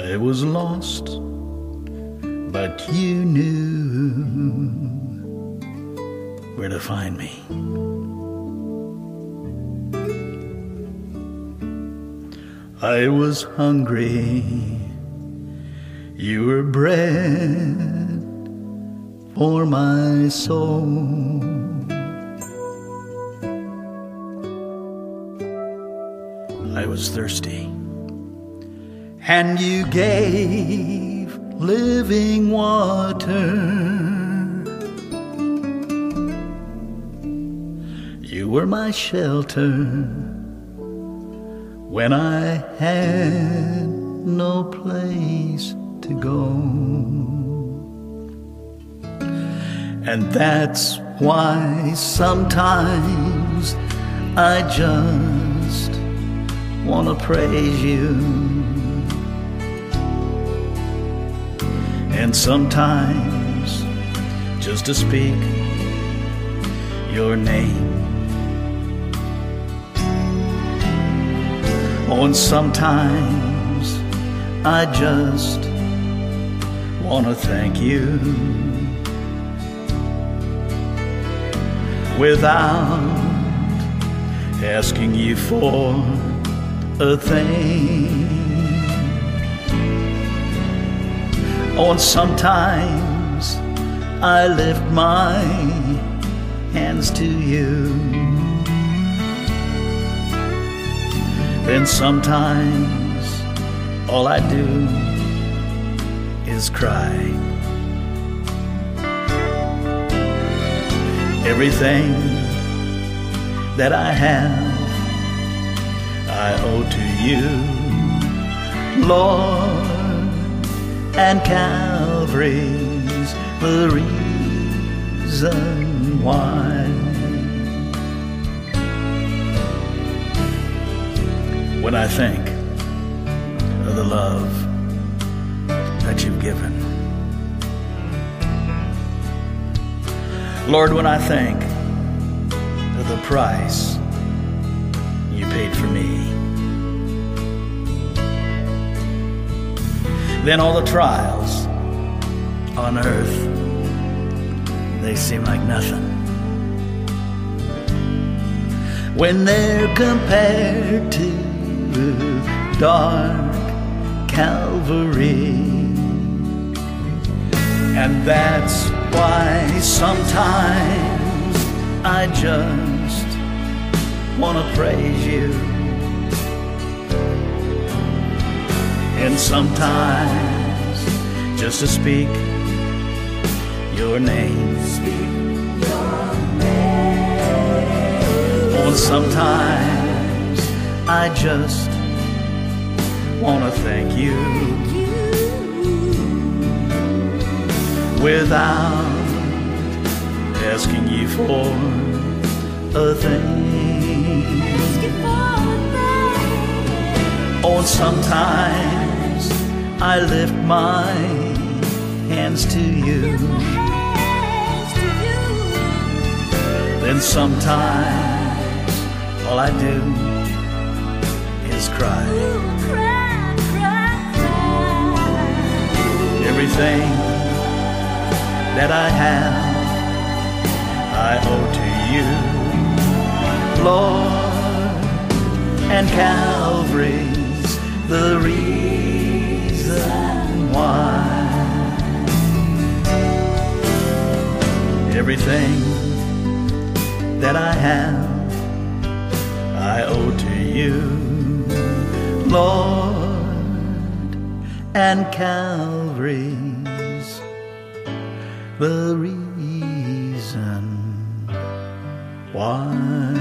I was lost, but you knew where to find me. I was hungry, you were bread for my soul. I was thirsty, and you gave living water. You were my shelter when I had no place to go. And that's why sometimes I just want to praise you. And sometimes just to speak your name. Oh, and sometimes I just want to thank you without asking you for a thing. Oh, and sometimes I lift my hands to you. Then sometimes all I do is cry. Everything that I have I owe to you, Lord, and Calvary's the reason why. When I think of the love that you've given, Lord, when I think of the price you paid for me, then all the trials on earth, they seem like nothing when they're compared to dark Calvary. And that's why sometimes I just want to praise you. And sometimes just to speak your name. Oh, and sometimes I just want to thank you without asking you for a thing. Oh, and sometimes I lift my hands to you. Then sometimes all I do is cry. Everything that I have I owe to you, Lord, and Calvary's the reason why. Everything that I have I owe to you, Lord, and Calvary's the reason why.